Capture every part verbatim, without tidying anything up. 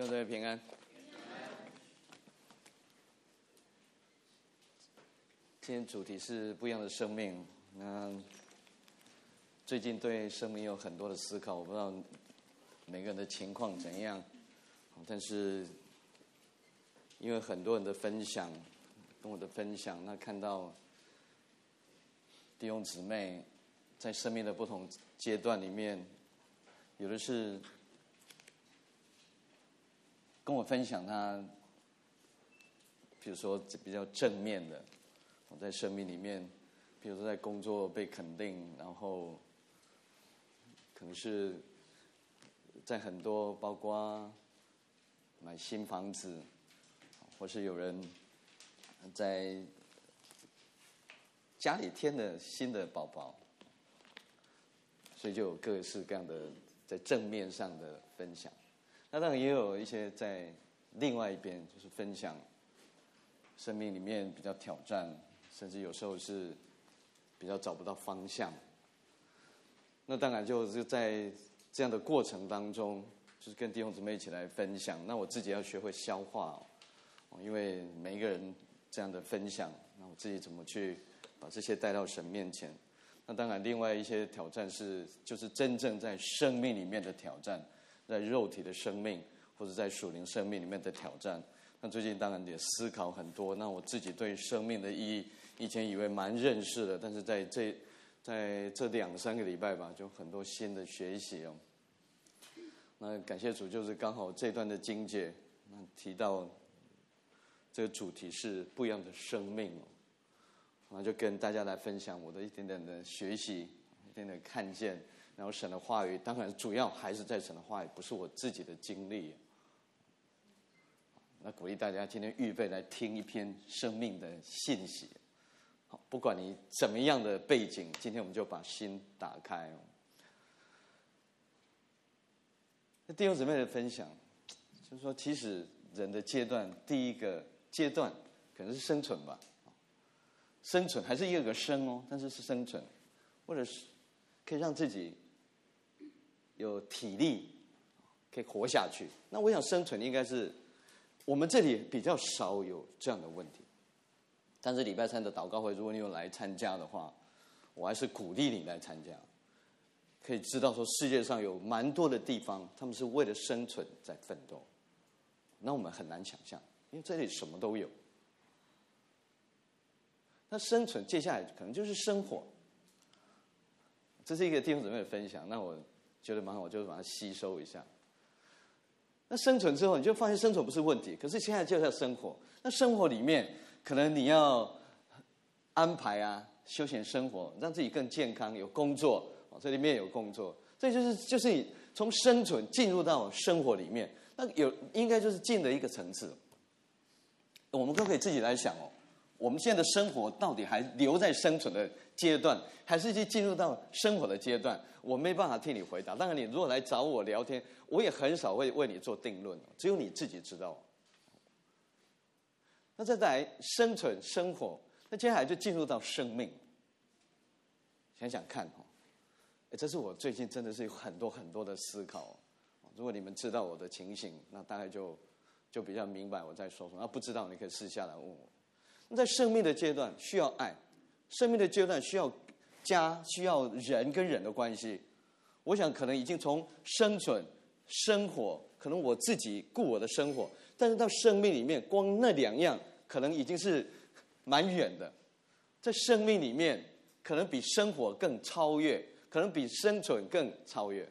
各位平安。今天主题是不一样的生命。那最近对生命有很多的思考，我不知道每个人的情况怎样，但是因为很多人的分享，跟我的分享，那看到弟兄姊妹在生命的不同阶段里面，有的是跟我分享他，比如说比较正面的，我在生命里面，比如说在工作被肯定，然后可能是在很多包括买新房子，或是有人在家里添了新的宝宝，所以就有各式各样的在正面上的分享。那当然也有一些在另外一边，就是分享生命里面比较挑战，甚至有时候是比较找不到方向。那当然就是在这样的过程当中，就是跟弟兄姊妹一起来分享。那我自己要学会消化哦，因为每一个人这样的分享，那我自己怎么去把这些带到神面前？那当然，另外一些挑战是，就是真正在生命里面的挑战。在肉体的生命，或者在属灵生命里面的挑战。那最近当然也思考很多。那我自己对生命的意义，以前以为蛮认识的，但是在这在这两三个礼拜吧，就很多新的学习哦。那感谢主，就是刚好这段的经节，那提到这个主题是不一样的生命哦。那就跟大家来分享我的一点点的学习，一点点看见。然后神的话语，当然主要还是在神的话语，不是我自己的经历。那鼓励大家今天预备来听一篇生命的信息。好，不管你怎么样的背景，今天我们就把心打开哦。那弟兄姊妹的分享，就是说，其实人的阶段，第一个阶段可能是生存吧，生存还是一个个生哦，但是是生存，或者是可以让自己有体力，可以活下去。那我想生存应该是我们这里比较少有这样的问题。但是礼拜三的祷告会，如果你有来参加的话，我还是鼓励你来参加。可以知道说世界上有蛮多的地方，他们是为了生存在奋斗。那我们很难想象，因为这里什么都有。那生存接下来可能就是生活。这是一个弟兄姊妹的分享，那我觉得蛮好，我就把它吸收一下。那生存之后，你就发现生存不是问题，可是现在就要生活。那生活里面，可能你要安排啊，休闲生活，让自己更健康，有工作，这里面有工作，这就是就是从生存进入到生活里面，那有应该就是进了一个层次。我们都可以自己来想哦。我们现在的生活到底还留在生存的阶段，还是去进入到生活的阶段？我没办法替你回答。当然，你如果来找我聊天，我也很少会为你做定论，只有你自己知道。那再来生存生活，那接下来就进入到生命。想想看哈，这是我最近真的是有很多很多的思考。如果你们知道我的情形，那大概就就比较明白我在说什么。那不知道你可以私下来问我。在生命的阶段需要爱，生命的阶段需要家，需要人跟人的关系。我想可能已经从生存、生活，可能我自己顾我的生活，但是到生命里面，光那两样可能已经是蛮远的。在生命里面，可能比生活更超越，可能比生存更超越。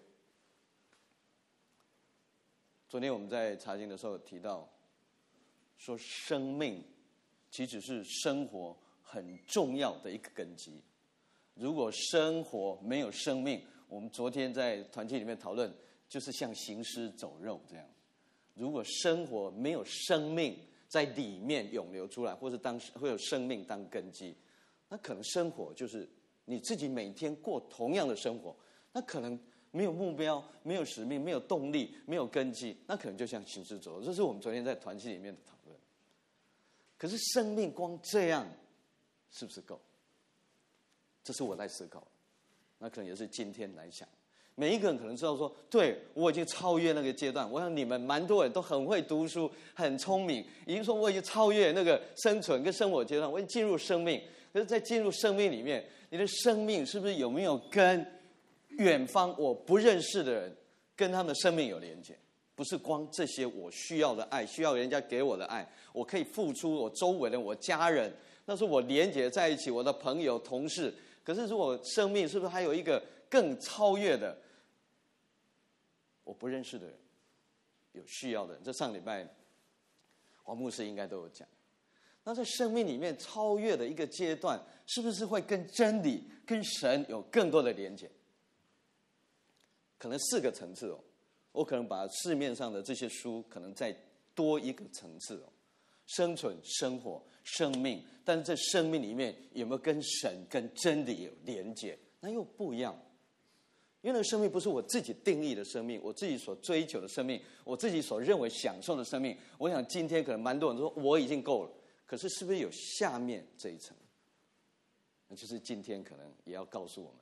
昨天我们在查经的时候提到，说生命其实是生活很重要的一个根基。如果生活没有生命，我们昨天在团体里面讨论，就是像行尸走肉这样。如果生活没有生命在里面涌流出来，或是当会有生命当根基，那可能生活就是你自己每天过同样的生活，那可能没有目标，没有使命，没有动力，没有根基，那可能就像行尸走肉。这是我们昨天在团体里面的讨论。可是生命光这样是不是够？这是我在思考，那可能也是今天来想， 每一个人可能知道说，对，我已经超越那个阶段。我想你们蛮多人都很会读书，很聪明，已经说我已经超越那个生存跟生活阶段，我已经进入生命。可是，在进入生命里面，你的生命是不是有没有跟远方我不认识的人，跟他们的生命有连接？不是光这些我需要的爱，需要人家给我的爱，我可以付出我周围的我家人，那是我连接在一起，我的朋友、同事。可是，如果生命是不是还有一个更超越的，我不认识的人，有需要的人？这上礼拜黄牧师应该都有讲。那在生命里面超越的一个阶段，是不是会跟真理、跟神有更多的连接？可能四个层次哦，我可能把市面上的这些书可能再多一个层次哦，生存、生活、生命，但是这生命里面有没有跟神、跟真理有连接？那又不一样。因为那个生命不是我自己定义的生命，我自己所追求的生命，我自己所认为享受的生命。我想今天可能蛮多人说我已经够了，可是是不是有下面这一层？那就是今天可能也要告诉我们。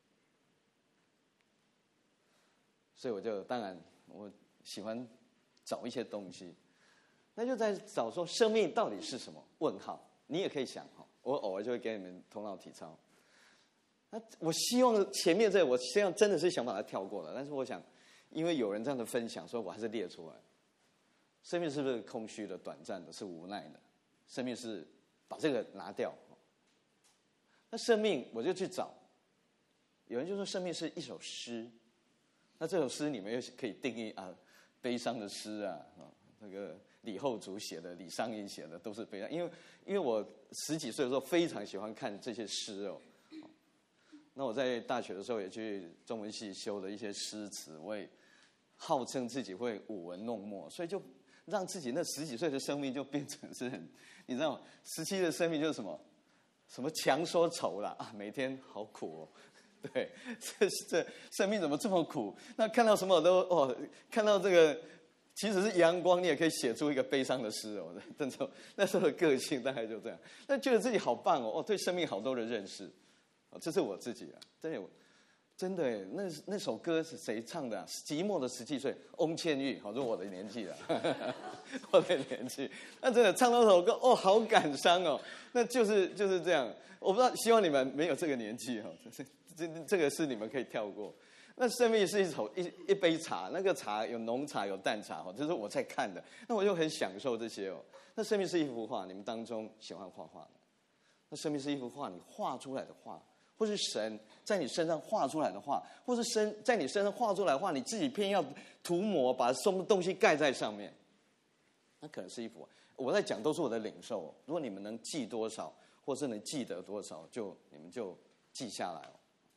所以我就当然我喜欢找一些东西，那就在找说生命到底是什么？问号。你也可以想哈，我偶尔就会给你们头脑体操。那我希望前面这，我实际上真的是想把它跳过了，但是我想，因为有人这样的分享，所以我还是列出来。生命是不是空虚的、短暂的、是无奈的？生命是把这个拿掉。那生命我就去找，有人就说生命是一首诗，那这首诗你们又可以定义啊，悲伤的诗啊，那个李后主写的、李商隐写的都是悲伤，因为因为我十几岁的时候非常喜欢看这些诗哦。那我在大学的时候也去中文系修了一些诗词，我也号称自己会舞文弄墨，所以就让自己那十几岁的生命就变成是很，你知道，十七的生命就是什么，什么强说愁啦啊，每天好苦哦，对，这这生命怎么这么苦？那看到什么都哦，看到这个其实是阳光，你也可以写出一个悲伤的诗哦。那时候那时候的个性大概就这样，那觉得自己好棒哦，哦，对生命好多的认识。这是我自己啊，真的，真的，那那首歌是谁唱的啊？寂寞的十七岁，翁倩玉，好，是我的年纪了，我的年纪。那真的唱那首歌，哦，好感伤哦。那就是就是这样，我不知道，希望你们没有这个年纪哈，这这这个是你们可以跳过。那生命是一首一一杯茶，那个茶有浓茶有淡茶哈，这是我在看的，那我就很享受这些哦。那生命是一幅画，你们当中喜欢画画的，那生命是一幅画，你画出来的画。或是神在你身上画出来的画，或是神在你身上画出来的画，你自己偏要涂抹，把什么东西盖在上面，那可能是一幅。我在讲都是我的领受，如果你们能记多少，或是能记得多少，就你们就记下来哦。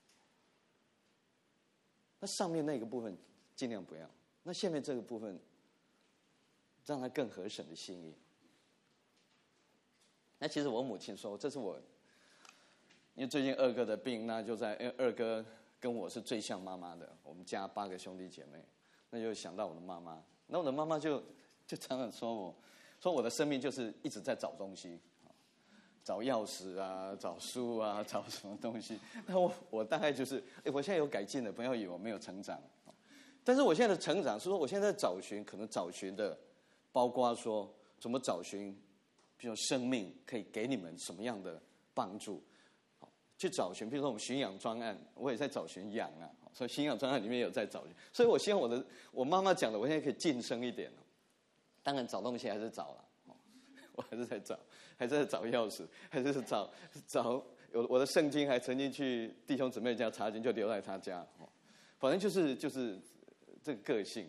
那上面那个部分尽量不要，那下面这个部分让它更合神的心意。那其实我母亲说，这是我。因为最近二哥的病，那就在因为二哥跟我是最像妈妈的，我们家八个兄弟姐妹，那就想到我的妈妈。那我的妈妈就就常常说我，说我的生命就是一直在找东西，找钥匙啊，找书啊，找什么东西。那我我大概就是，哎，我现在有改进了，不要以为我没有成长。但是我现在的成长是说，我现在在找寻，可能找寻的，包括说怎么找寻，比如生命可以给你们什么样的帮助。去找寻，比如说我们驯养专案，我也在找寻羊啊，所以驯养专案里面有在找寻，所以我希望我的我妈妈讲的，我现在可以晋升一点。当然找东西还是找了，我还是在找，还是在找钥匙，还是找找有我的圣经，还曾经去弟兄姊妹家查经，就留在他家，反正就是就是这个个性。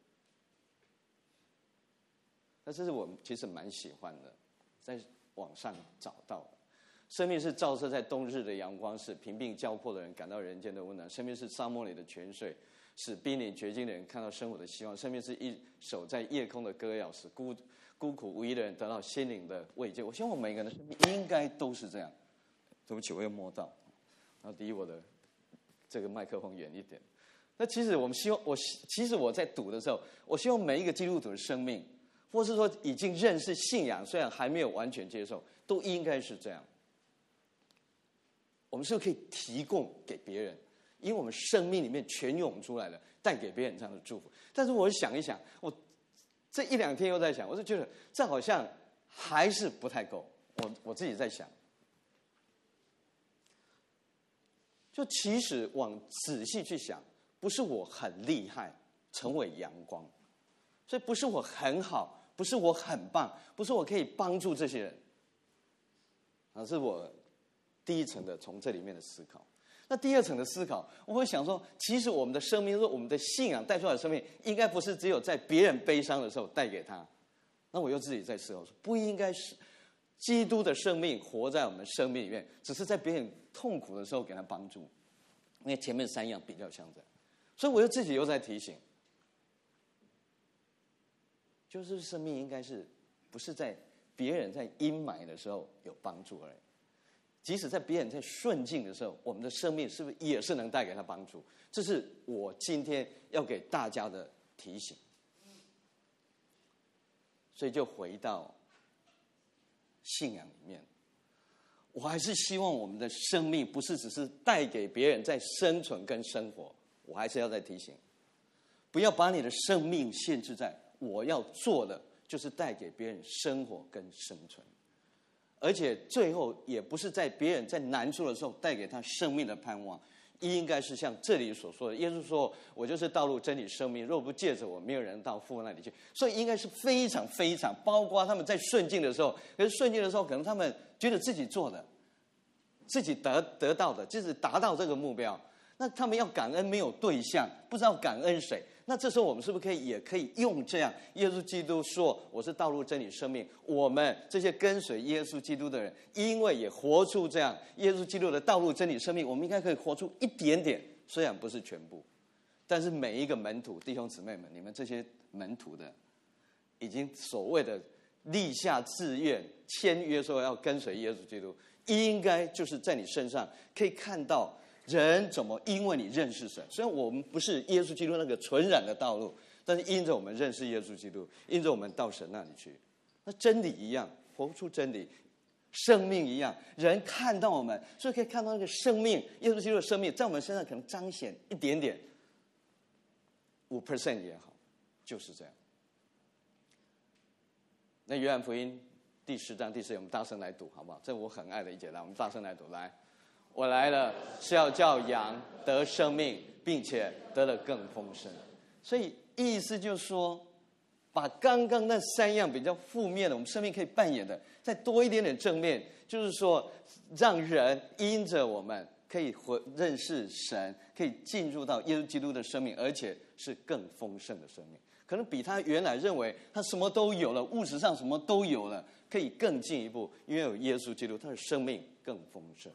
那这是我其实蛮喜欢的，在网上找到的。生命是照射在冬日的阳光，使贫病交迫的人感到人间的温暖。生命是沙漠里的泉水，使濒临绝境的人看到生活的希望。生命是一首在夜空的歌谣，使孤孤苦无依的人得到心灵的慰藉。我希望我每个人的生命应该都是这样。对不起，我又摸到，然后离我的这个麦克风远一点。那其实我们希望，我其实我在读的时候，我希望每一个基督徒的生命，或是说已经认识信仰，虽然还没有完全接受，都应该是这样。我们是不是可以提供给别人因为我们生命里面泉涌出来了，带给别人这样的祝福。但是我想一想，我这一两天又在想，我就觉得这好像还是不太够。我我自己在想，就其实往仔细去想，不是我很厉害，成为阳光，所以不是我很好，不是我很棒，不是我可以帮助这些人，而是我第一层的从这里面的思考。那第二层的思考，我会想说，其实我们的生命，说我们的信仰带出来的生命，应该不是只有在别人悲伤的时候带给他。那我又自己在思考说，不应该是基督的生命活在我们生命里面，只是在别人痛苦的时候给他帮助。因为前面三样比较像这样，所以我又自己又在提醒，就是生命应该是不是在别人在阴霾的时候有帮助而已。即使在别人在顺境的时候，我们的生命是不是也是能带给他帮助？这是我今天要给大家的提醒。所以就回到信仰里面，我还是希望我们的生命不是只是带给别人在生存跟生活，我还是要再提醒，不要把你的生命限制在我要做的就是带给别人生活跟生存。而且最后也不是在别人在难处的时候带给他生命的盼望，应该是像这里所说的，耶稣说我就是道路真理生命，若不借着我，没有人到父那里去。所以应该是非常非常，包括他们在顺境的时候，可是顺境的时候可能他们觉得自己做的自己得得到的就是达到这个目标，那他们要感恩没有对象，不知道感恩谁。那这时候我们是不是可以也可以用这样，耶稣基督说我是道路真理生命，我们这些跟随耶稣基督的人，因为也活出这样耶稣基督的道路真理生命，我们应该可以活出一点点，虽然不是全部，但是每一个门徒弟兄姊妹们，你们这些门徒的已经所谓的立下志愿签约说要跟随耶稣基督，应该就是在你身上可以看到人怎么因为你认识神。虽然我们不是耶稣基督那个纯然的道路，但是因着我们认识耶稣基督，因着我们到神那里去，那真理一样，活出真理，生命一样，人看到我们，所以可以看到那个生命，耶稣基督的生命在我们身上可能彰显一点点， 百分之五 也好，就是这样。那约翰福音第十章第四节，我们大声来读好不好？这我很爱的一节，来，我们大声来读。来，我来了是要叫羊得生命，并且得了更丰盛。所以意思就是说，把刚刚那三样比较负面的我们生命可以扮演的再多一点点正面，就是说让人因着我们可以认识神，可以进入到耶稣基督的生命，而且是更丰盛的生命，可能比他原来认为他什么都有了，物质上什么都有了，可以更进一步，因为有耶稣基督，他的生命更丰盛。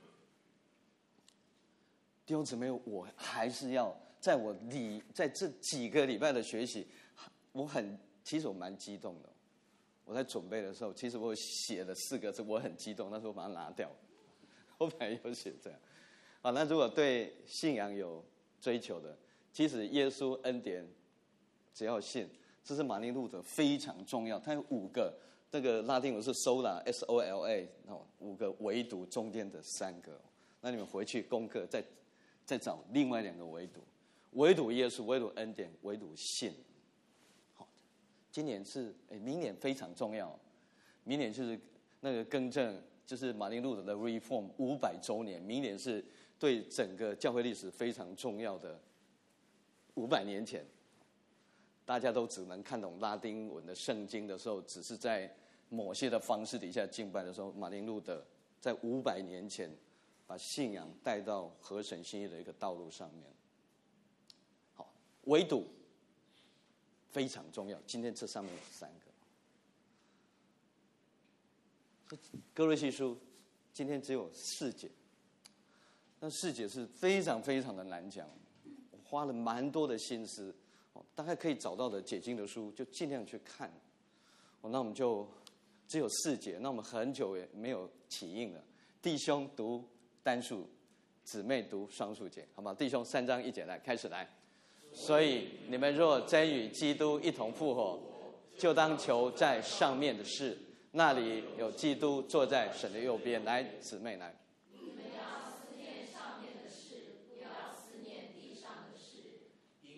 弟兄姊妹，我还是要在我里在这几个礼拜的学习，我很其实我蛮激动的。我在准备的时候，其实我写了四个字，我很激动，但是我把它拿掉。我本来有写这样。好，那如果对信仰有追求的，其实耶稣恩典只要信，这是马丁路德非常重要。它有五个，那个拉丁文是 sola S O L A， 五个唯独中间的三个。那你们回去功课再再找另外两个唯独，唯独耶稣，唯独恩典，唯独信。好，今年是哎，明年非常重要，明年就是那个更正，就是马丁路德的 Reform 五百周年，明年是对整个教会历史非常重要的五百年前。大家都只能看懂拉丁文的圣经的时候，只是在某些的方式底下敬拜的时候，马丁路德在五百年前把信仰带到合神心意的一个道路上面。好，唯独非常重要。今天这上面有三个。哥罗西书今天只有四节，那四节是非常非常的难讲，我花了蛮多的心思。大概可以找到的解经的书，就尽量去看。那我们就只有四节，那我们很久也没有起印了。弟兄读单数，姊妹读双数节，好吗？弟兄三章一节来，开始来。所以你们若真与基督一同复活，就当求在上面的事，那里有基督坐在神的右边。来，姊妹来。你们要思念上面的事，不要思念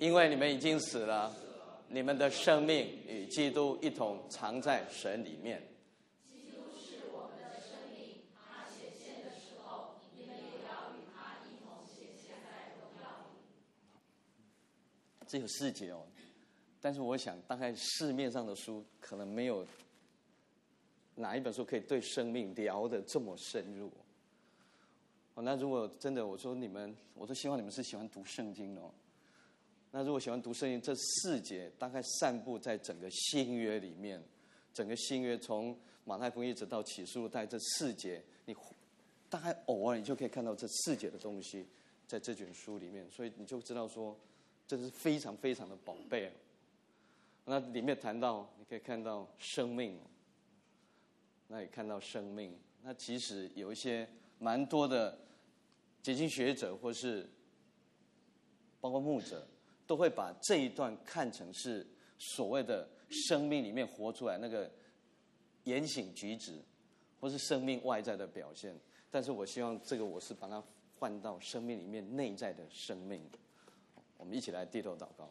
因为你们已经死了，你们的生命与基督一同藏在神里面。 基督是我们的生命，他显现的时候，你们也要与他一同显现在荣耀里。 只有四节哦，但是我想，大概市面上的书可能没有哪一本书可以对生命聊得这么深入。哦，那如果真的我说你们，我都希望你们是喜欢读圣经的哦。那如果喜欢读圣经，这四节大概散布在整个新约里面，整个新约从马太福音一直到启示录，在这四节，你大概偶尔你就可以看到这四节的东西在这卷书里面，所以你就知道说，这是非常非常的宝贝。那里面谈到，你可以看到生命，那也看到生命。那其实有一些蛮多的解经学者或是包括牧者，都会把这一段看成是所谓的生命里面活出来那个言行举止，或是生命外在的表现。但是我希望这个我是把它换到生命里面内在的生命。我们一起来低头祷告。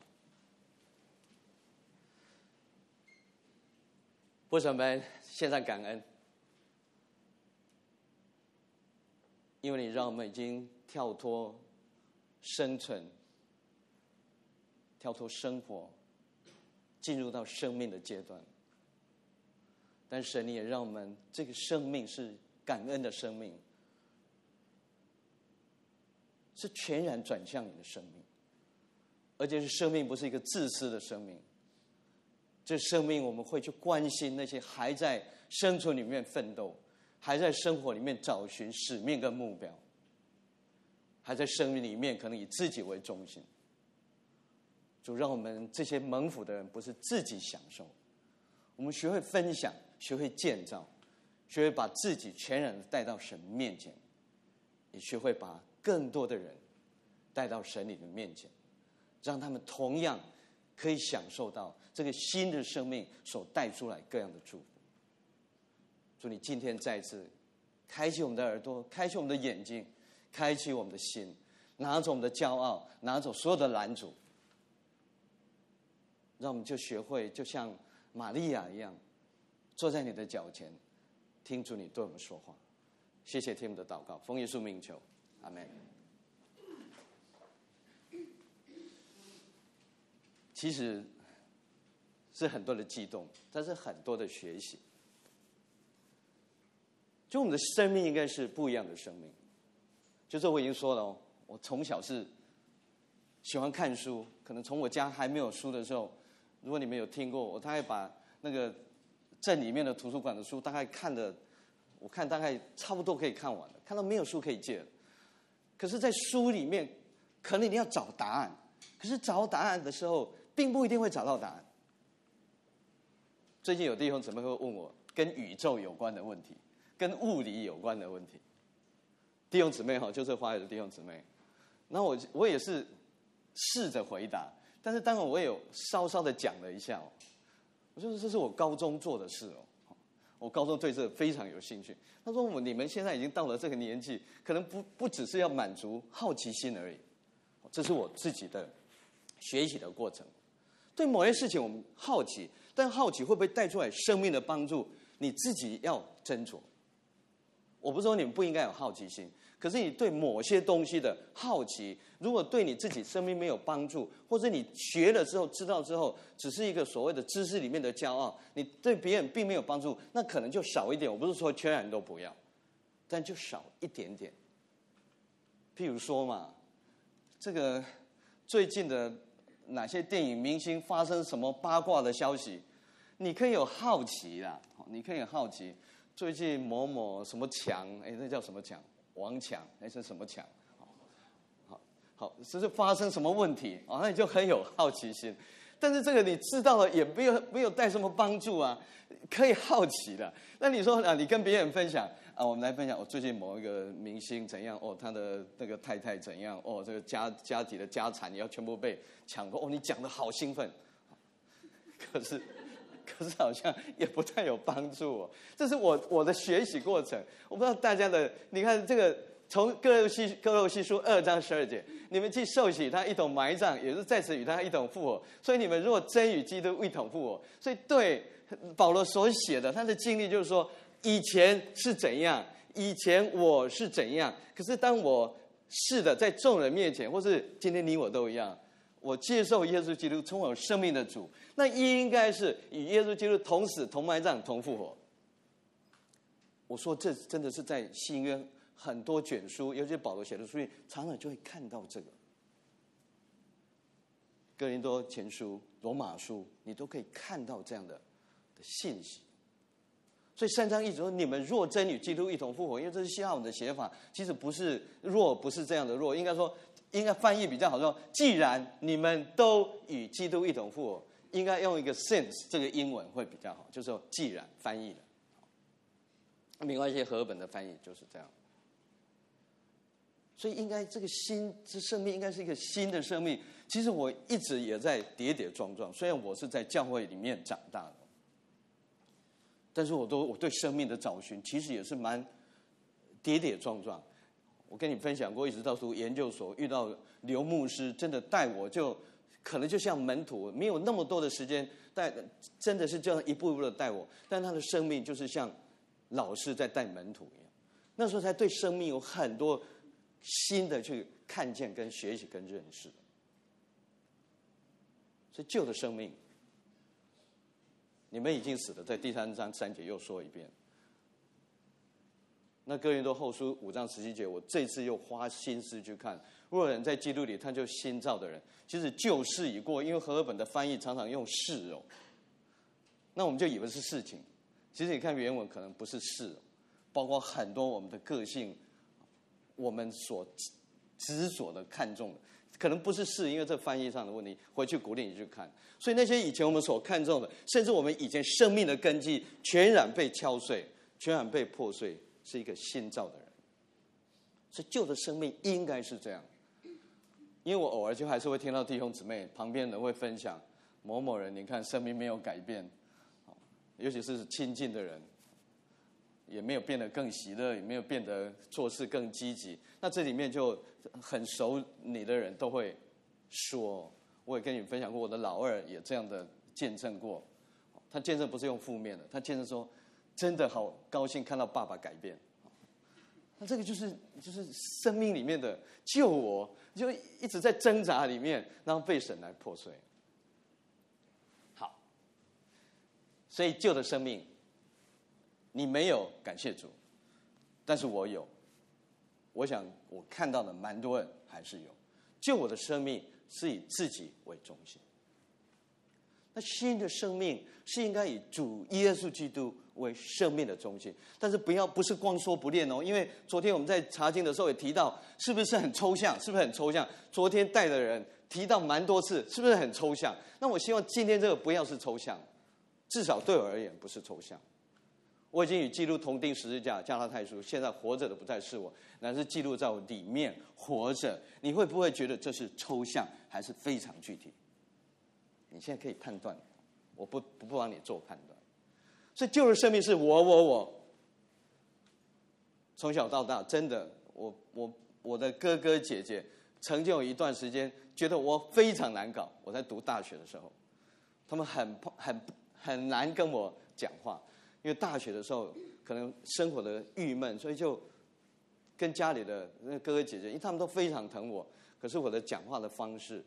为什么献上感恩？因为你让我们已经跳脱生存，跳脱生活，进入到生命的阶段。但神你也让我们这个生命是感恩的生命，是全然转向你的生命，而且是生命不是一个自私的生命。这生命我们会去关心那些还在生存里面奋斗，还在生活里面找寻使命跟目标，还在生命里面可能以自己为中心。主让我们这些蒙福的人不是自己享受，我们学会分享，学会建造，学会把自己全然的带到神面前，也学会把更多的人带到神你的面前，让他们同样可以享受到这个新的生命所带出来各样的祝福。祝你今天再一次开启我们的耳朵，开启我们的眼睛，开启我们的心，拿走我们的骄傲，拿走所有的拦阻，让我们就学会就像玛利亚一样，坐在你的脚前，听主你对我们说话。谢谢听我们的祷告，奉耶稣名求，阿们。其实是很多的激动，但是很多的学习。就我们的生命应该是不一样的生命。就是我已经说了哦，我从小是喜欢看书，可能从我家还没有书的时候，如果你们有听过，我大概把那个镇里面的图书馆的书大概看的，我看大概差不多可以看完了，看到没有书可以借了。可是在书里面可能你要找答案，可是找答案的时候并不一定会找到答案。最近有弟兄姊妹会问我跟宇宙有关的问题，跟物理有关的问题。弟兄姊妹哈，就是华语的弟兄姊妹，那我我也是试着回答，但是当然我也有稍稍的讲了一下哦。我说这是我高中做的事哦，我高中对这个非常有兴趣。他说我你们现在已经到了这个年纪，可能不不只是要满足好奇心而已，这是我自己的学习的过程。对某些事情我们好奇，但好奇会不会带出来生命的帮助，你自己要斟酌。我不是说你们不应该有好奇心，可是你对某些东西的好奇，如果对你自己生命没有帮助，或者你学了之后知道之后只是一个所谓的知识里面的骄傲，你对别人并没有帮助，那可能就少一点。我不是说全然都不要，但就少一点点。譬如说嘛，这个最近的哪些电影明星发生什么八卦的消息，你可以有好奇啦，你可以有好奇。最近某某什么强，哎，那叫什么强？王强，那是什么强？好，好，这是发生什么问题啊？那你就很有好奇心。但是这个你知道了，也没有没有带什么帮助啊，可以好奇的。那你说啊，你跟别人分享啊，我们来分享，我、哦、最近某一个明星怎样？哦，他的那个太太怎样？哦，这个家家底的家产也要全部被抢过。哦，你讲得好兴奋，可是。可是好像也不太有帮助哦。这是我我的学习过程，我不知道大家的。你看这个从哥罗西哥罗西书二章十二节，你们既受洗，他一同埋葬，也是在此与他一同复活。所以你们若真与基督一同复活，所以对保罗所写的他的经历就是说，以前是怎样，以前我是怎样，可是当我是的在众人面前，或是今天你我都一样，我接受耶稣基督成为我生命的主，那应该是与耶稣基督同死、同埋葬、同复活。我说这真的是在新约很多卷书，尤其是保罗写的书里，常常就会看到这个。哥林多前书、罗马书，你都可以看到这样的的信息。所以三章一直说，你们若真与基督一同复活，因为这是希腊文的写法，其实不是若，不是这样的若，应该说，应该翻译比较好说，既然你们都与基督一同复活，应该用一个 since 这个英文会比较好，就是说既然翻译的。没关系，和本的翻译就是这样。所以应该这个新这生命应该是一个新的生命。其实我一直也在跌跌撞撞，虽然我是在教会里面长大的，但是我都我对生命的找寻其实也是蛮跌跌撞撞。我跟你分享过，一直到读研究所遇到刘牧师，真的带我就可能就像门徒，没有那么多的时间带，真的是这样一步一步的带我，但他的生命就是像老师在带门徒一样，那时候才对生命有很多新的去看见、跟学习、跟认识。所以旧的生命，你们已经死了，在第三章三节又说一遍。那哥林多后书五章十七节，我这次又花心思去看，若人在基督里，他就新造的人。其实旧事已过，因为和合本的翻译常常用事哦，那我们就以为是事情。其实你看原文可能不是事，包括很多我们的个性，我们所执着的看重的，可能不是事，因为这翻译上的问题，回去鼓励你去看。所以那些以前我们所看重的，甚至我们以前生命的根基，全然被敲碎，全然被破碎，是一个新造的人。所以旧的生命应该是这样。因为我偶尔就还是会听到弟兄姊妹旁边人会分享，某某人你看生命没有改变，尤其是亲近的人，也没有变得更喜乐，也没有变得做事更积极。那这里面就很熟你的人都会说，我也跟你们分享过，我的老二也这样的见证过。他见证不是用负面的，他见证说，真的好高兴看到爸爸改变。那这个就是就是生命里面的救我，就一直在挣扎里面，然后被神来破碎。好，所以旧的生命，你没有，感谢主，但是我有。我想我看到的蛮多人还是有。旧我的生命是以自己为中心，那新的生命是应该以主耶稣基督为生命的中心。但是不要不是光说不练哦，因为昨天我们在查经的时候也提到，是不是很抽象？是不是很抽象？昨天带的人提到蛮多次，是不是很抽象？那我希望今天这个不要是抽象，至少对我而言不是抽象。我已经与基督同钉十字架，加拉太书，现在活着的不再是我，乃是基督在我里面活着。你会不会觉得这是抽象，还是非常具体？你现在可以判断，我不不不帮你做判断。所以旧的生命是我我我，从小到大，真的，我我我的哥哥姐姐曾经有一段时间觉得我非常难搞。我在读大学的时候，他们很很很难跟我讲话。因为大学的时候可能生活的郁闷，所以就跟家里的那哥哥姐姐，因为他们都非常疼我，可是我的讲话的方式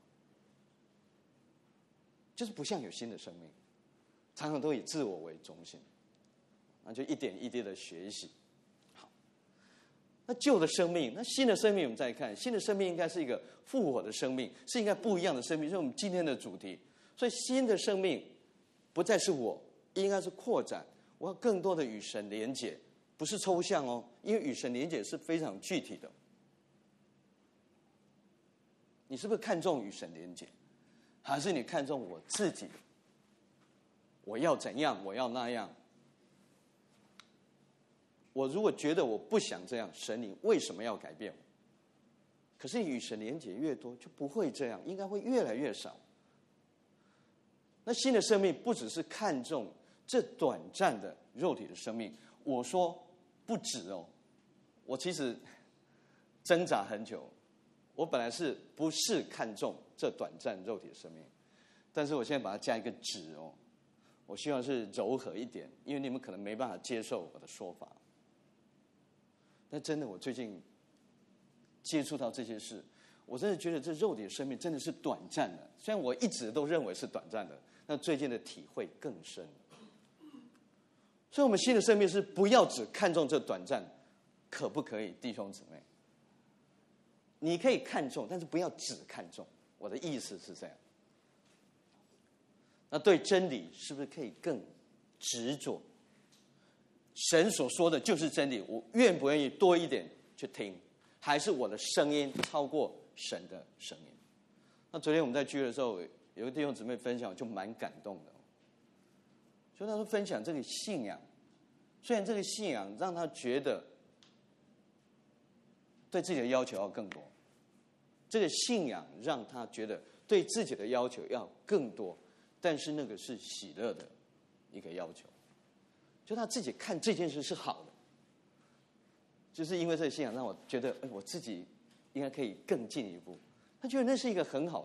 就是不像有新的生命，常常都以自我为中心，那就一点一滴的学习。好，那旧的生命，那新的生命我们再看，新的生命应该是一个复活的生命，是应该不一样的生命，是我们今天的主题。所以新的生命不再是我，应该是扩展，我要更多的与神连结，不是抽象哦，因为与神连结是非常具体的。你是不是看重与神连结，还是你看重我自己？我要怎样，我要那样？我如果觉得我不想这样，神你为什么要改变我？可是与神连结越多，就不会这样，应该会越来越少。那新的生命不只是看重这短暂的肉体的生命，我说不止哦。我其实挣扎很久。我本来是不是看重这短暂肉体的生命，但是我现在把它加一个止哦，我希望是柔和一点，因为你们可能没办法接受我的说法。但真的，我最近接触到这些事，我真的觉得这肉体的生命真的是短暂的。虽然我一直都认为是短暂的，但最近的体会更深。所以，我们新的生命是不要只看重这短暂，可不可以，弟兄姊妹？你可以看重，但是不要只看重。我的意思是这样。那对真理是不是可以更执着？神所说的就是真理，我愿不愿意多一点去听？还是我的声音超过神的声音？那昨天我们在聚会的时候，有个弟兄姊妹分享，就蛮感动的。就他说分享这个信仰，虽然这个信仰让他觉得对自己的要求要更多，这个信仰让他觉得对自己的要求要更多，但是那个是喜乐的一个要求，就他自己看这件事是好的，就是因为这个信仰让我觉得，哎，我自己应该可以更进一步，他觉得那是一个很好的。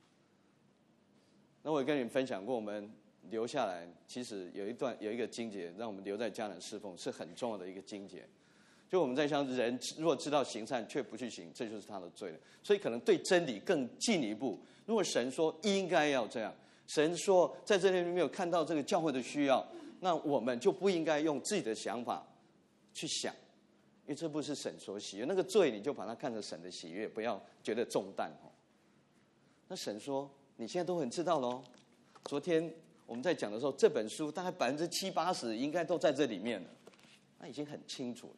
那我也跟你们分享过，我们留下来，其实有一段有一个经节，让我们留在迦南侍奉是很重要的一个经节。就我们在想，人若知道行善却不去行，这就是他的罪了。所以可能对真理更进一步。如果神说应该要这样，神说在这里没有看到这个教会的需要，那我们就不应该用自己的想法去想，因为这不是神所喜悦。那个罪你就把它看成神的喜悦，不要觉得重担哦。那神说你现在都很知道喽。昨天我们在讲的时候，这本书大概百分之七八十应该都在这里面了，那已经很清楚了。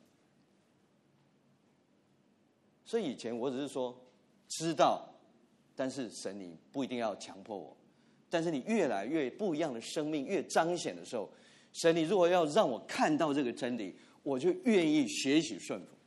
所以以前我只是说知道，但是神你不一定要强迫我。但是你越来越不一样的生命越彰显的时候，神你如果要让我看到这个真理，我就愿意学习顺服，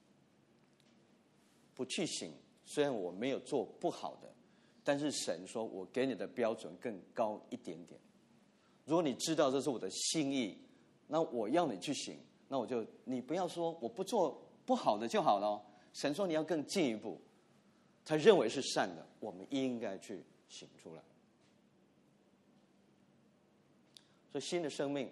不去行。虽然我没有做不好的，但是神说我给你的标准更高一点点。如果你知道这是我的心意，那我要你去行，那我就你不要说我不做不好的就好了哦。神说你要更进一步，他认为是善的，我们应该去行出来。所以新的生命，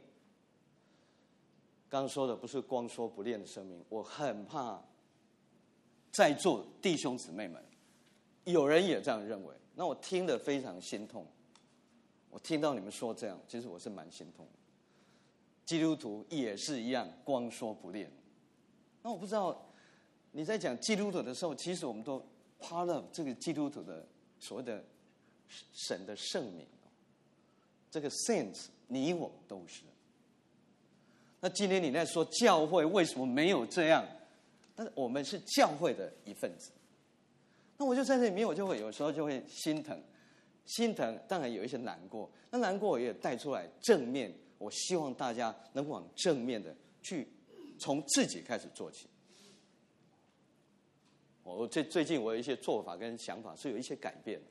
刚刚说的不是光说不练的生命。我很怕在座弟兄姊妹们，有人也这样认为，那我听得非常心痛。我听到你们说这样，其实我是蛮心痛的。基督徒也是一样，光说不练。那我不知道你在讲基督徒的时候，其实我们都 part of 这个基督徒的所谓的神的圣名，这个 saints 你我都是。那今天你在说教会为什么没有这样？但是我们是教会的一份子。那我就在这里面，我就会有时候就会心疼，心疼当然有一些难过，那难过我也带出来正面。我希望大家能往正面的去从自己开始做起。我最最近我有一些做法跟想法是有一些改变的，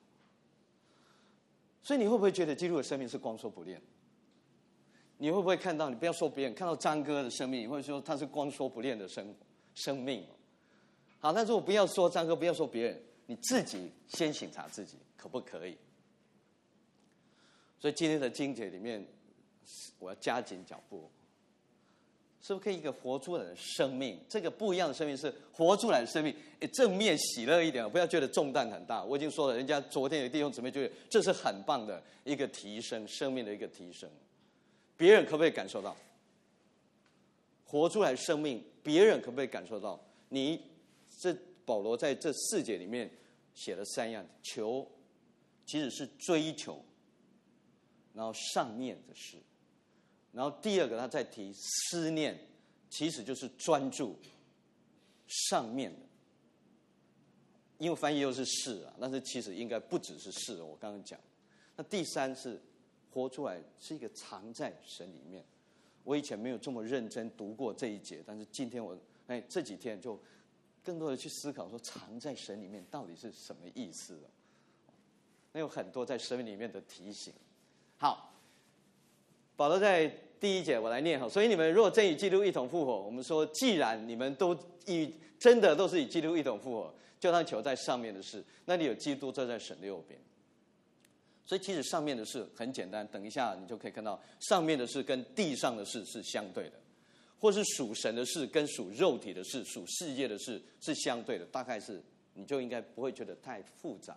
所以你会不会觉得基督的生命是光说不练？你会不会看到，你不要说别人，看到张哥的生命，你会说他是光说不练的生生命？好，那如果不要说张哥，不要说别人，你自己先省察自己，可不可以？所以今天的经节里面，我要加紧脚步。是不是可以一个活出来的生命？这个不一样的生命是活出来的生命，正面喜乐一点，不要觉得重担很大。我已经说了，人家昨天有弟兄姊妹觉得这是很棒的一个提升，生命的一个提升。别人可不可以感受到？活出来的生命，别人可不可以感受到？你这保罗在这四节里面写了三样：求，其实是追求，然后上面的事。然后第二个他在提思念，其实就是专注上面的，因为翻译又是事啊，但是其实应该不只是事。我刚刚讲，那第三是活出来是一个藏在神里面。我以前没有这么认真读过这一节，但是今天我哎这几天就更多的去思考说，藏在神里面到底是什么意思了。那有很多在生命里面的提醒。好。 保罗在第一节我来念哈，所以你们若真与基督一同复活，我们说既然你们都以真的都是与基督一同复活，就当求在上面的事，那里有基督坐在神的右边。所以其实上面的事很简单，等一下你就可以看到，上面的事跟地上的事是相对的，或是属神的事跟属肉体的事、属世界的事是相对的，大概是你就应该不会觉得太复杂。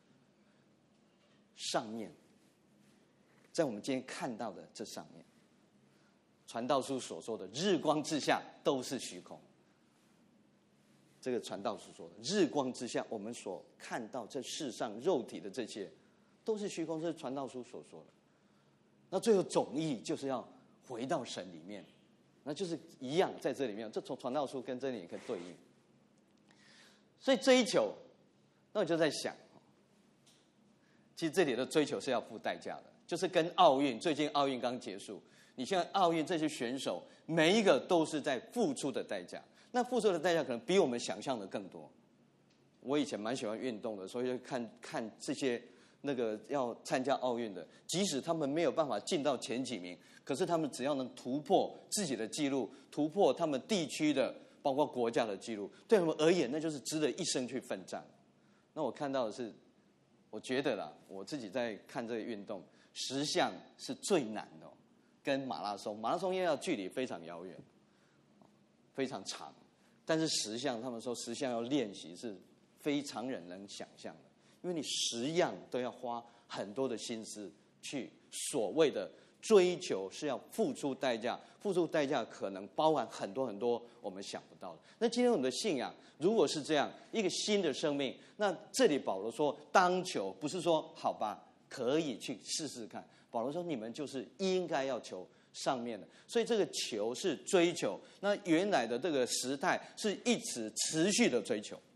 上面，在我们今天看到的这上面，传道书所说的日光之下都是虚空。这个传道书说的日光之下，我们所看到这世上肉体的这些都是虚空，这是传道书所说的。那最后总义就是要回到神里面，那就是一样在这里面，这从传道书跟这里也可以对应。所以追求，那我就在想，其实这里的追求是要付代价的，就是跟奥运，最近奥运刚结束，你现在奥运这些选手每一个都是在付出的代价，那付出的代价可能比我们想象的更多。我以前蛮喜欢运动的，所以就看看这些那个要参加奥运的，即使他们没有办法进到前几名，可是他们只要能突破自己的记录，突破他们地区的包括国家的记录，对他们而言那就是值得一生去奋战。那我看到的是，我觉得啦，我自己在看这个运动，十项是最难的，哦，跟马拉松，马拉松因为要距离非常遥远，非常长，但是十项他们说十项要练习是非常人能想象的，因为你十样都要花很多的心思去所谓的追求，是要付出代价，付出代价可能包含很多很多我们想不到的。那今天我们的信仰如果是这样一个新的生命，那这里保罗说当求，不是说好吧可以去试试看，保罗说你们就是应该要求上面的，所以这个求是追求，那原来的这个时态是一直持续的追求，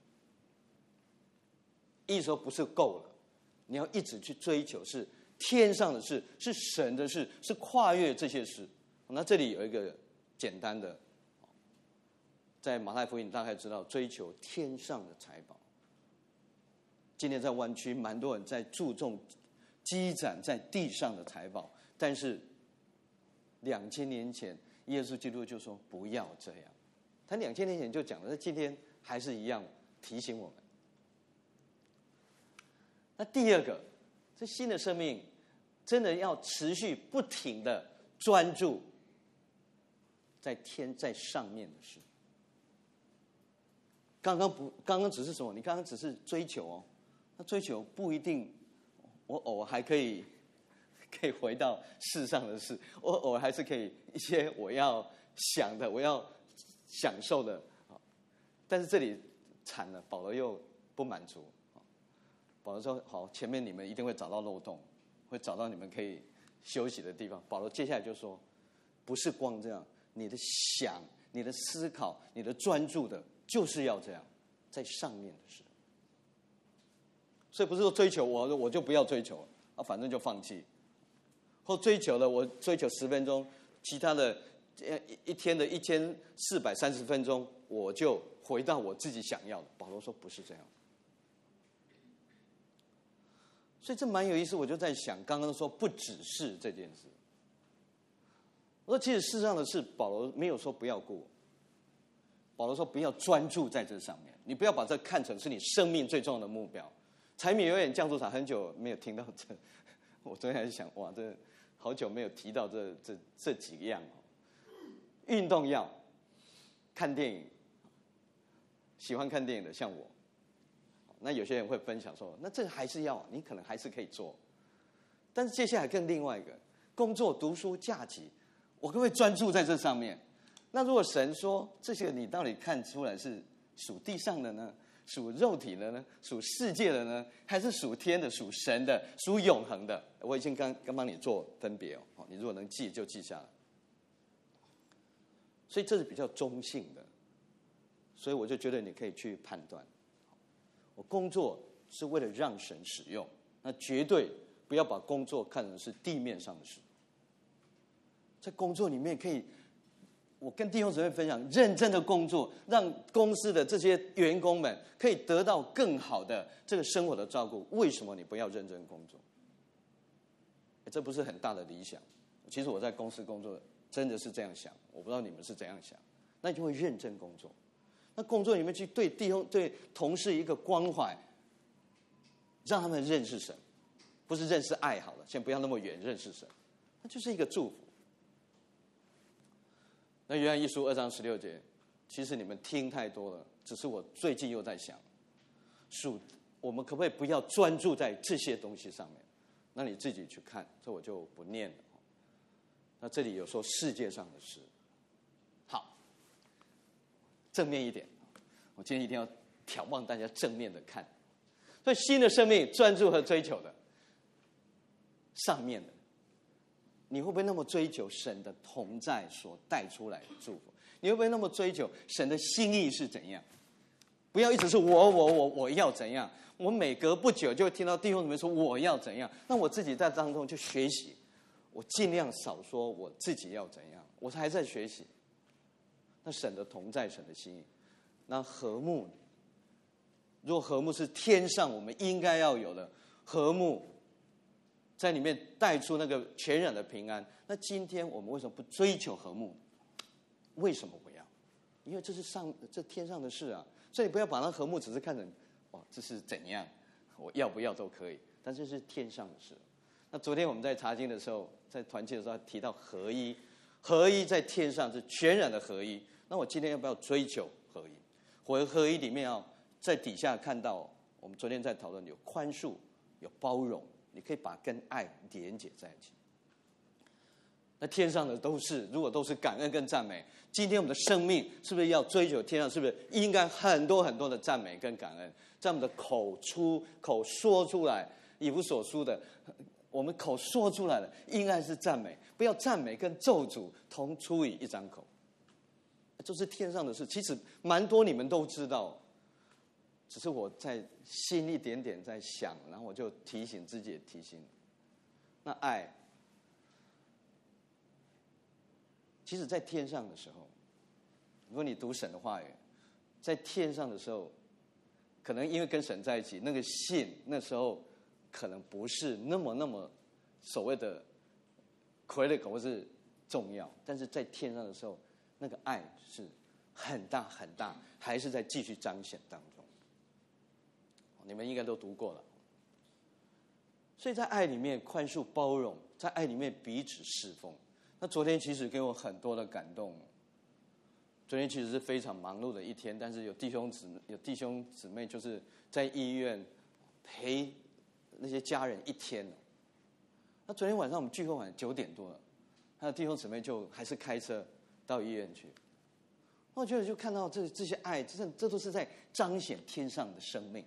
意思说不是够了，你要一直去追求，是天上的事，是神的事，是跨越这些事。那这里有一个简单的，在马太福音大概知道追求天上的财宝。今天在湾区蛮多人在注重积攒在地上的财宝，但是两千年前耶稣基督就说不要这样，他两千年前就讲了，他今天还是一样提醒我们。那第二个，这新的生命真的要持续不停的专注在天在上面的事。刚刚不，刚刚只是什么？你刚刚只是追求哦，那追求不一定，我偶尔还可以可以回到世上的事，我偶尔还是可以一些我要想的，我要享受的。但是这里惨了，保罗又不满足。保罗说：“好，前面你们一定会找到漏洞，会找到你们可以休息的地方。”保罗接下来就说：“不是光这样，你的想、你的思考、你的专注的，就是要这样，在上面的事。所以不是说追求我，我就不要追求啊，反正就放弃。或追求了，我追求十分钟，其他的一天的一千四百三十分钟，我就回到我自己想要的。”保罗说：“不是这样。”所以这蛮有意思，我就在想，刚刚说不只是这件事，我说其实事实上的事，保罗没有说不要过，保罗说不要专注在这上面，你不要把这看成是你生命最重要的目标。柴米油盐酱醋茶，很久没有听到这，我昨天还是想，哇，这好久没有提到这这这几样哦。运动要，看电影，喜欢看电影的像我。那有些人会分享说，那这个还是要，你可能还是可以做，但是接下来更另外一个，工作、读书、假期，我可不可以专注在这上面？那如果神说这些，你到底看出来是属地上的呢，属肉体的呢，属世界的呢，还是属天的、属神的、属永恒的？我已经刚刚帮你做分别哦，你如果能记就记下来。所以这是比较中性的，所以我就觉得你可以去判断。我工作是为了让神使用，那绝对不要把工作看成是地面上的事。在工作里面可以，我跟弟兄姊妹分享，认真的工作，让公司的这些员工们可以得到更好的这个生活的照顾。为什么你不要认真工作？这不是很大的理想， 其实我在公司工作真的是这样想，我不知道你们是怎样想，那你就会认真工作。那工作里面去对弟兄、对同事一个关怀，让他们认识神，不是认识爱好了，先不要那么远，认识神，那就是一个祝福。那约翰一书二章十六节，其实你们听太多了，只是我最近又在想，属我们可不可以不要专注在这些东西上面？那你自己去看，这我就不念了。那这里有说世界上的事，好，正面一点，我今天一定要眺望大家正面的看。所以新的生命专注和追求的，上面的，你会不会那么追求神的同在所带出来的祝福？你会不会那么追求神的心意是怎样？不要一直是我我我我要怎样？我每隔不久就会听到弟兄姊妹说我要怎样，那我自己在当中就学习，我尽量少说我自己要怎样，我还在学习。那神的同在，神的心意，那和睦，如果和睦是天上我们应该要有的和睦，在里面带出那个全然的平安，那今天我们为什么不追求和睦？为什么不要？因为这是上这天上的事啊，所以不要把那和睦只是看成哦，这是怎样，我要不要都可以，但这是天上的事。那昨天我们在查经的时候，在团契的时候提到合一，合一在天上是全然的合一。那我今天要不要追求合一？合合一里面要在底下看到，我们昨天在讨论有宽恕，有包容，你可以把跟爱连结在一起。那天上的都是，如果都是感恩跟赞美，今天我们的生命是不是要追求天上？是不是应该很多很多的赞美跟感恩，在我们的口出口说出来，以弗所书的，我们口说出来的应该是赞美，不要赞美跟咒诅同出于一张口。这是天上的事，其实蛮多你们都知道，只是我在心一点点在想，然后我就提醒自己也提醒。那爱，其实在天上的时候，如果你读神的话语，在天上的时候，可能因为跟神在一起，那个信那时候可能不是那么那么所谓的 critical 或是重要，但是在天上的时候，那个爱是很大很大，还是在继续彰显当中。你们应该都读过了。所以在爱里面宽恕包容，在爱里面彼此侍奉。那昨天其实给我很多的感动。昨天其实是非常忙碌的一天，但是有弟兄姊有弟兄姊妹就是在医院陪那些家人一天。那昨天晚上我们聚会晚九点多了，还有弟兄姊妹就还是开车到医院去。我觉得就看到这这些爱，这这都是在彰显天上的生命。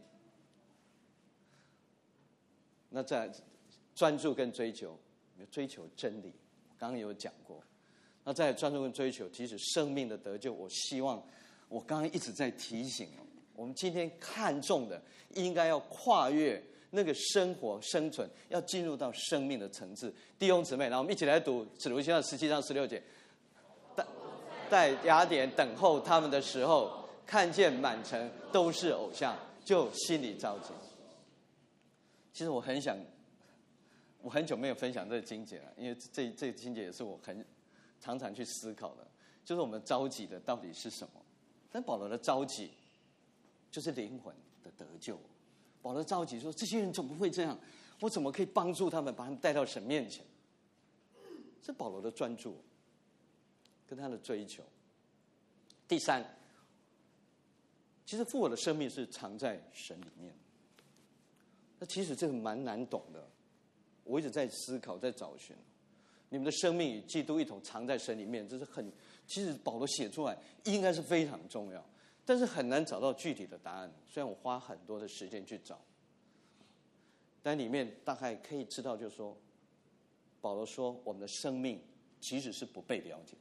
那在专注跟追求，追求真理，我刚刚有讲过。那在专注跟追求，即使生命的得救，我希望我刚刚一直在提醒，我们今天看重的应该要跨越那个生活生存，要进入到生命的层次。弟兄姊妹，然后我们一起来读使徒行传十七章十六节。在雅典等候他们的时候，看见满城都是偶像，就心里着急。其实我很想，我很久没有分享这个经节了，因为这这个经节也是我很常常去思考的，就是我们着急的到底是什么？但保罗的着急，就是灵魂的得救。保罗着急说：这些人怎么会这样？我怎么可以帮助他们，把他们带到神面前？这保罗的专注。跟他的追求。第三，其实复活的生命是藏在神里面。那其实这个蛮难懂的，我一直在思考，在找寻。你们的生命与基督一同藏在神里面，这是很，其实保罗写出来应该是非常重要，但是很难找到具体的答案。虽然我花很多的时间去找，但里面大概可以知道，就是说，保罗说我们的生命其实是不被了解。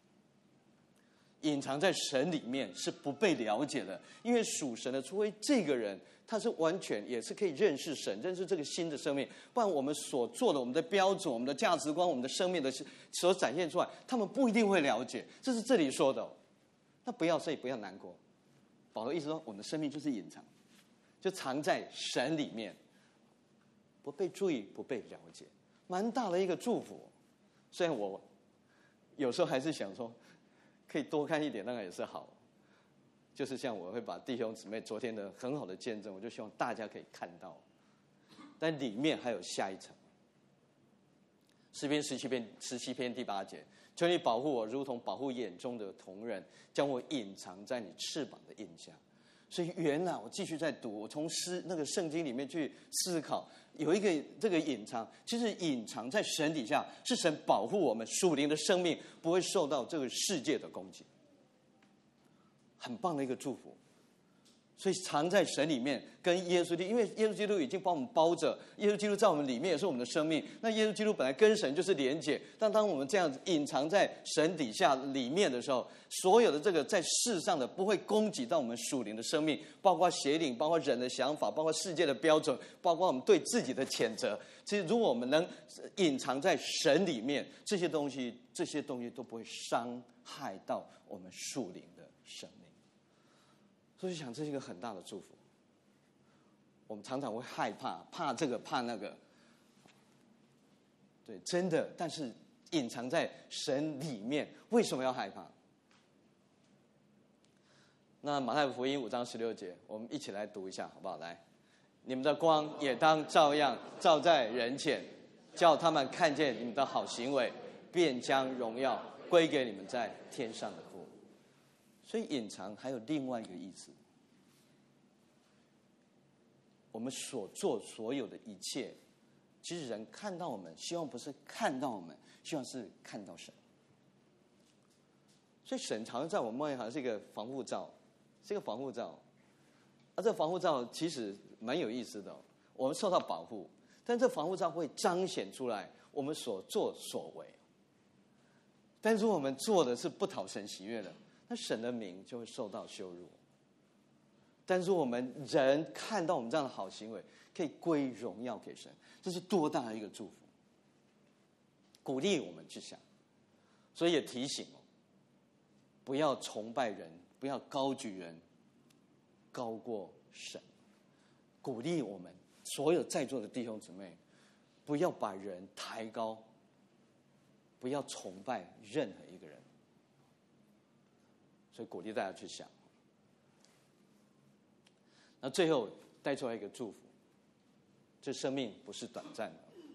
隐藏在神里面是不被了解的，因为属神的，除非这个人他是完全也是可以认识神，认识这个新的生命，不然我们所做的、我们的标准、我们的价值观、我们的生命的所展现出来，他们不一定会了解。这是这里说的、哦，那不要，所以不要难过。保罗意思说，我们的生命就是隐藏，就藏在神里面，不被注意、不被了解，蛮大的一个祝福。 虽然我有时候还是想说，可以多看一点，当然也是好。就是像我会把弟兄姊妹昨天的很好的见证，我就希望大家可以看到，但里面还有下一层。诗篇十七篇十七篇第八节，求你保护我，如同保护眼中的瞳人，将我隐藏在你翅膀的印下。所以原来我继续在读，我从诗那个圣经里面去思考，有一个这个隐藏，其实隐藏在神底下，是神保护我们属灵的生命不会受到这个世界的攻击，很棒的一个祝福。所以藏在神里面，跟耶稣基督，因为耶稣基督已经把我们包着，耶稣基督在我们里面也是我们的生命。那耶稣基督本来跟神就是连结，但当我们这样子隐藏在神底下里面的时候，所有的这个在世上的不会攻击到我们属灵的生命，包括邪灵，包括人的想法，包括世界的标准，包括我们对自己的谴责。其实如果我们能隐藏在神里面，这些东西这些东西都不会伤害到我们属灵的生命。所以想这是一个很大的祝福。我们常常会害怕，怕这个怕那个，对，真的。但是隐藏在神里面，为什么要害怕？那马太福音五章十六节，我们一起来读一下，好不好？来，你们的光也当照样照在人前，叫他们看见你们的好行为，便将荣耀归给你们在天上的父。所以隐藏还有另外一个意思，我们所做所有的一切，其实人看到我们，希望不是看到我们，希望是看到神。所以神常常在我们梦里好像是一个防护罩，是一个防护罩。而、啊、这个防护罩其实蛮有意思的、哦，我们受到保护，但这防护罩会彰显出来我们所作所为。但如果我们做的是不讨神喜悦的，那神的名就会受到羞辱。但是我们人看到我们这样的好行为，可以归荣耀给神，这是多大的一个祝福！鼓励我们去想，所以也提醒哦，不要崇拜人，不要高举人高过神。鼓励我们所有在座的弟兄姊妹，不要把人抬高，不要崇拜任何一个人。所以鼓励大家去想。那最后带出来一个祝福，这生命不是短暂的。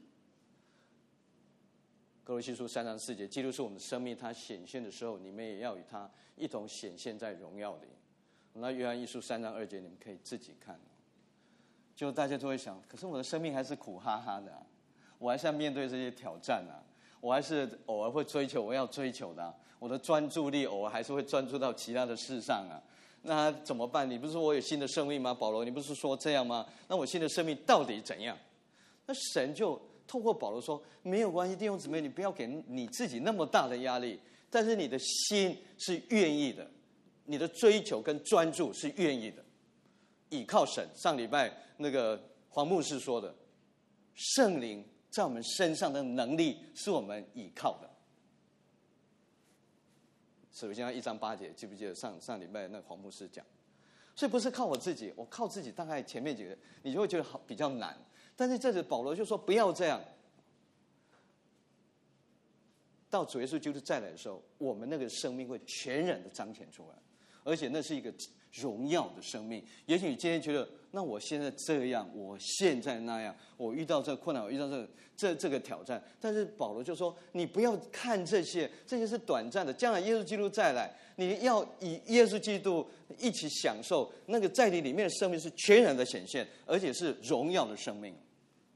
歌罗西书三章四节，基督是我们的生命，他显现的时候，你们也要与他一同显现在荣耀里。那约翰一书三章二节，你们可以自己看。就大家都会想，可是我的生命还是苦哈哈的、啊，我还是要面对这些挑战啊，我还是偶尔会追求我要追求的、啊，我的专注力偶尔还是会专注到其他的事上啊。那怎么办？你不是说我有新的生命吗？保罗，你不是说这样吗？那我新的生命到底怎样？那神就透过保罗说，没有关系，弟兄姊妹，你不要给你自己那么大的压力，但是你的心是愿意的，你的追求跟专注是愿意的，倚靠神。上礼拜那个黄牧师说的，圣灵在我们身上的能力是我们倚靠的。使徒行传一章八节，记不记得上上礼拜那黄牧师讲？所以不是靠我自己，我靠自己大概前面几个你就会觉得好比较难，但是这次保罗就说不要这样。到主耶稣基督再来的时候，我们那个生命会全然的彰显出来，而且那是一个荣耀的生命。也许你今天觉得，那我现在这样，我现在那样，我遇到这个困难，我遇到这个这这个挑战，但是保罗就说，你不要看这些，这些是短暂的，将来耶稣基督再来，你要以耶稣基督一起享受那个在你里面的生命是全然的显现，而且是荣耀的生命。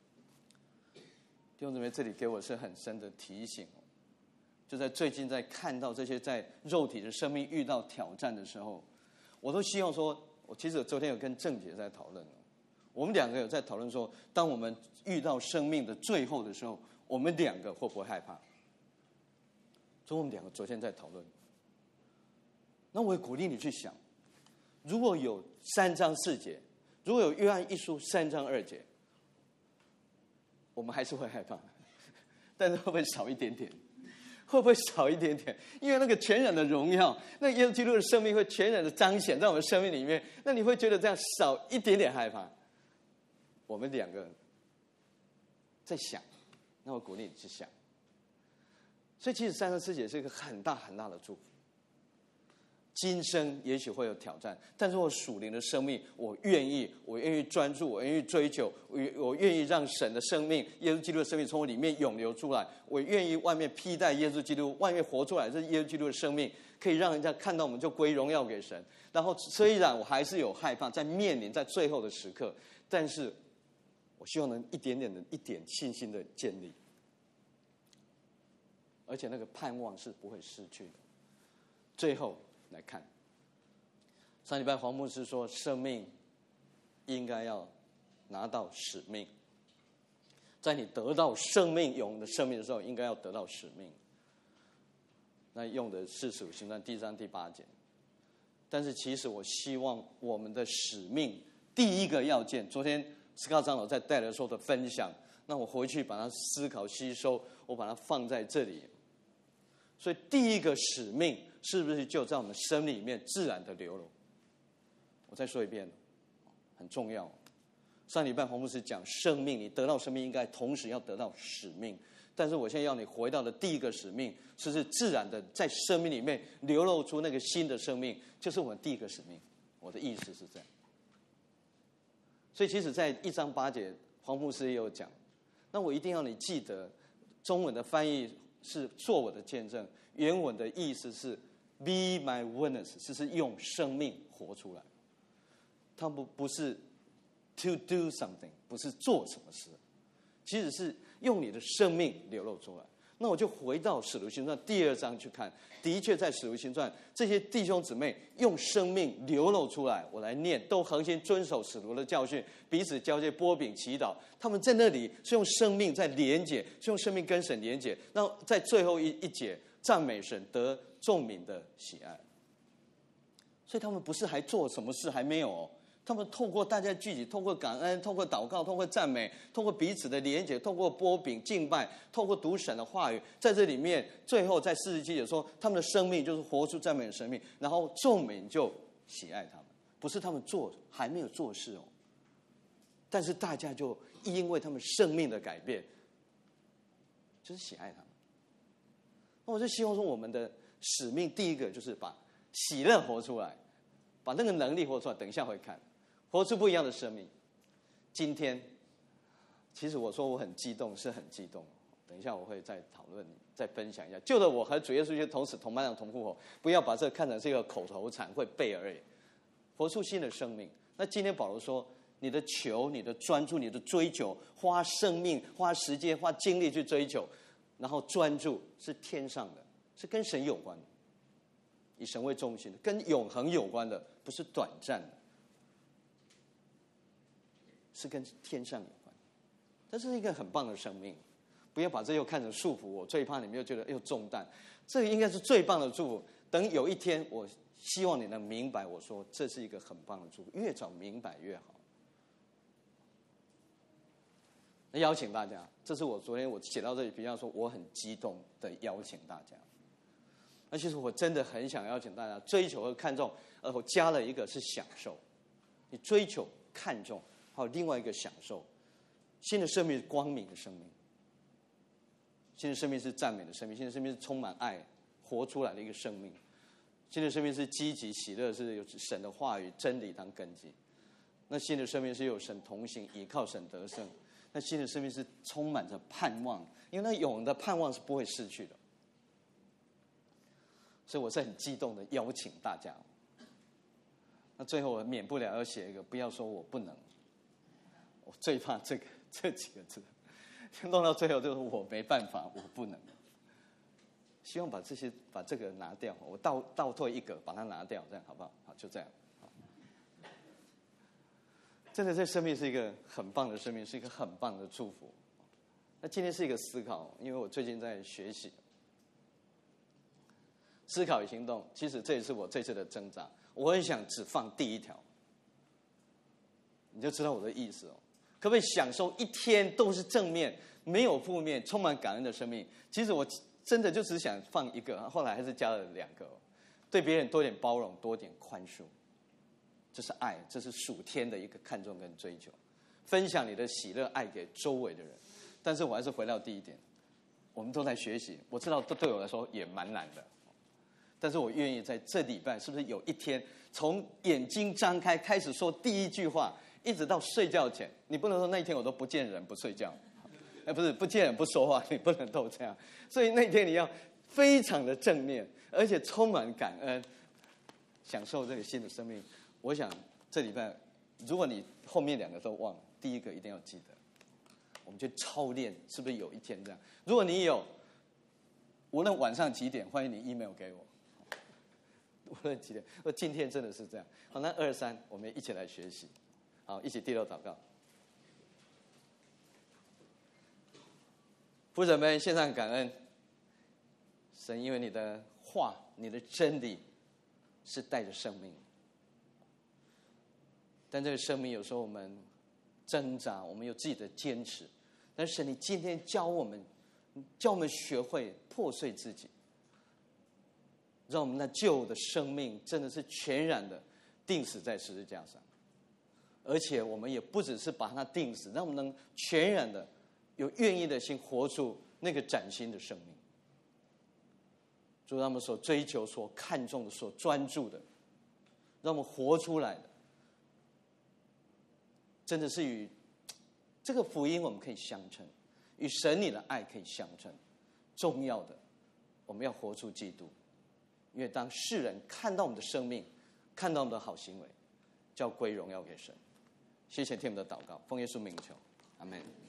弟兄姊妹，这里给我是很深的提醒。就在最近在看到这些在肉体的生命遇到挑战的时候，我都希望说，我其实昨天有跟郑姐在讨论，我们两个有在讨论说，当我们遇到生命的最后的时候，我们两个会不会害怕？所以我们两个昨天在讨论。那我也鼓励你去想，如果有三章四节，如果有约翰一书三章二节，我们还是会害怕，但是会不会少一点点？会不会少一点点？因为那个全然的荣耀，那耶稣基督的生命会全然的彰显在我们生命里面，那你会觉得这样少一点点害怕。我们两个在想，那我鼓励你去想。 所以其实三十四节是一个很大很大的祝福。今生也许会有挑战，但是我属灵的生命，我愿意，我愿意专注，我愿意追求，我我愿意让神的生命，耶稣基督的生命从我里面涌流出来。我愿意外面披戴耶稣基督，外面活出来，这是耶稣基督的生命，可以让人家看到我们就归荣耀给神。然后虽然我还是有害怕，在面临在最后的时刻，但是我希望能一点点的一点信心的建立，而且那个盼望是不会失去的。最后来看，上礼拜黄牧师说，生命应该要拿到使命。在你得到生命永恒的生命的时候，应该要得到使命。那用的是使徒行传第一章第八节。但是其实我希望我们的使命第一个要件，昨天斯卡长老在带的时候的分享，那我回去把它思考吸收，我把它放在这里。所以第一个使命是不是就在我们生命里面自然的流露？我再说一遍，很重要。上礼拜黄牧师讲生命，你得到生命应该同时要得到使命。但是我现在要你回到的第一个使命，就是自然的在生命里面流露出那个新的生命，就是我们第一个使命。我的意思是这样。所以其实在一章八节，黄牧师也有讲，那我一定要你记得，中文的翻译是做我的见证，原文的意思是 be my witness， 就是用生命活出来。它不不是 to do something， 不是做什么事，其实是用你的生命流露出来。那我就回到使徒行传第二章去看，的确在使徒行传这些弟兄姊妹用生命流露出来，我来念，都恒心遵守使徒的教训，彼此交接，擘饼祈祷。他们在那里是用生命在连结，是用生命跟神连结。那在最后一一节赞美神，得众民的喜爱。所以他们不是还做什么事还没有哦，他们透过大家聚集，透过感恩，透过祷告，透过赞美，透过彼此的连结，透过擘饼敬拜，透过读神的话语，在这里面，最后在四十七节说，他们的生命就是活出赞美的生命，然后众民就喜爱他们，不是他们做还没有做事哦，但是大家就因为他们生命的改变，就是喜爱他们。那我就希望说，我们的使命第一个就是把喜乐活出来，把那个能力活出来。等一下会看。活出不一样的生命。今天，其实我说我很激动，是很激动。等一下我会再讨论，再分享一下。就的我和主耶稣就同死同班长同复活，不要把这看成是一个口头禅，会背而已。活出新的生命。那今天保罗说，你的求、你的专注、你的追求，花生命、花时间、花精力去追求，然后专注是天上的，是跟神有关的，以神为中心的，跟永恒有关的，不是短暂的。是跟天上有关，这是一个很棒的生命，不要把这又看成束缚我。最怕你们又觉得又重担，这个应该是最棒的祝福。等有一天，我希望你能明白，我说这是一个很棒的祝福，越早明白越好。那邀请大家，这是我昨天我写到这里，比方说我很激动的邀请大家。那其实我真的很想邀请大家追求和看重，呃，我加了一个是享受，你追求看重。还有另外一个享受，新的生命是光明的生命，新的生命是赞美的生命，新的生命是充满爱活出来的一个生命，新的生命是积极喜乐，是有神的话语真理当根基。那新的生命是有神同行，依靠神得胜。那新的生命是充满着盼望，因为那永恒的盼望是不会逝去的。所以我是很激动的邀请大家。那最后我免不了要写一个，不要说我不能。我最怕这个这几个字，弄到最后就是我没办法，我不能。希望把这些把这个拿掉，我倒倒退一个，把它拿掉，这样好不好？好，就这样。真的，这生命是一个很棒的生命，是一个很棒的祝福。那今天是一个思考，因为我最近在学习思考与行动。其实这也是我这次的挣扎。我很想只放第一条，你就知道我的意思哦。可不可以享受一天都是正面，没有负面，充满感恩的生命？其实我真的就只想放一个，后来还是加了两个，对别人多点包容，多点宽恕，这是爱，这是属天的一个看重跟追求。分享你的喜乐爱给周围的人。但是我还是回到第一点， 我们都在学习，我知道这对我来说也蛮难的，但是我愿意在这礼拜，是不是有一天从眼睛张开开始说第一句话，一直到睡觉前，你不能说那一天我都不见人不睡觉，哎，不是不见人不说话，你不能都这样，所以那天你要非常的正面，而且充满感恩，享受这个新的生命。我想这礼拜，如果你后面两个都忘了，第一个一定要记得，我们去操练，是不是有一天这样？如果你有，无论晚上几点，欢迎你 email 给我。无论几点，我今天真的是这样。好，那二三，我们一起来学习。好，一起低头祷告。父神们，献上感恩。神，因为你的话，你的真理是带着生命，但这个生命有时候我们挣扎，我们有自己的坚持，但是神，你今天教我们，教我们学会破碎自己，让我们那旧的生命真的是全然的钉死在十字架上，而且我们也不只是把它钉死，让我们能全然的有愿意的心活出那个崭新的生命。主，让我们所追求、所看重的、所专注的，让我们活出来的，真的是与这个福音我们可以相称，与神你的爱可以相称。重要的，我们要活出基督，因为当世人看到我们的生命，看到我们的好行为，就要归荣耀给神。谢谢听我们的祷告，奉耶稣名求，阿们。